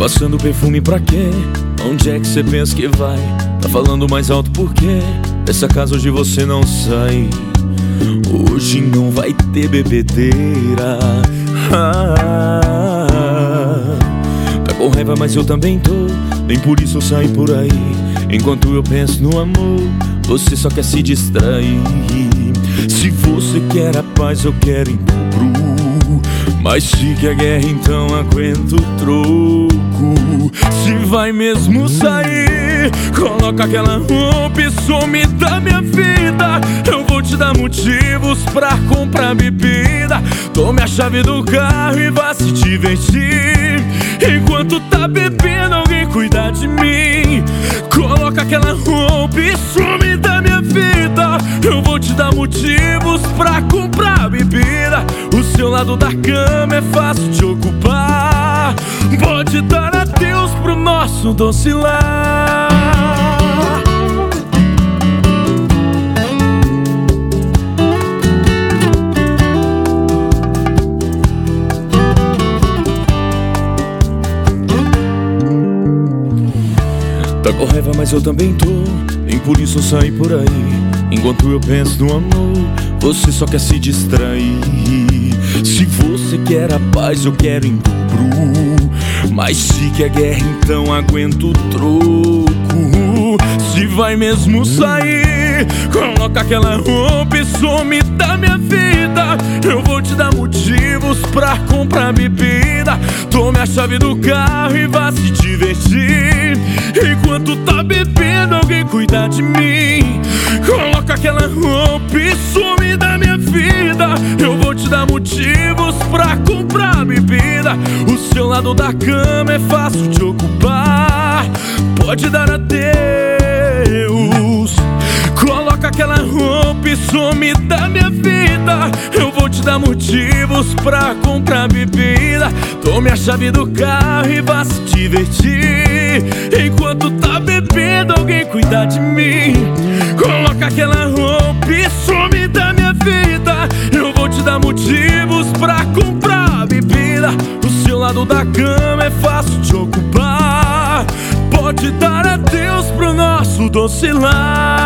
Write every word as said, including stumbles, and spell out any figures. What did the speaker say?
Passando perfume pra quê? Onde é que cê pensa que vai? Tá falando mais alto por quê? Dessa casa hoje você não sai. Hoje não vai ter bebedeira. ah, Tá com raiva, mas eu também tô. Nem por isso eu saio por aí. Enquanto eu penso no amor, você só quer se distrair. Se você quer a paz, eu quero em dobro. Mas se quer guerra, então aguenta o troco. Se vai mesmo sair, coloca aquela roupa e some da minha vida. Eu vou te dar motivos pra comprar bebida. Tome a chave do carro e vá se divertir. Enquanto tá bebendo, alguém cuida de mim. Coloca aquela roupa e some da minha vida. Eu vou te dar motivos pra comprar bebida. O seu lado da cama é fácil de ocupar. Pode dar adeus pro nosso doce lar. Tá com raiva, mas eu também tô. Nem por isso eu saio por aí. Enquanto eu penso no amor, você só quer se distrair. Se você quer a paz, eu quero em dobro. Mas se quer guerra, então aguenta o troco. Se vai mesmo sair, coloca aquela roupa e some da minha vida. Eu vou te dar motivos pra comprar bebida. Tome a chave do carro e vá se divertir. Enquanto tá bebendo, alguém cuida de mim. Coloca aquela roupa e some da minha vida. Eu vou te dar motivos pra comprar bebida. O seu lado da cama é fácil de ocupar. Pode dar adeus. Coloca aquela roupa e some da minha vida. Eu vou te dar motivos pra comprar bebida. Tome a chave do carro e vá se divertir. Enquanto tá bebendo, alguém cuida de mim. Coloca aquela roupa e some da minha vida. Eu vou te dar motivos pra comprar bebida. O seu lado da cama é fácil de ocupar. Pode dar adeus pro nosso doce lar.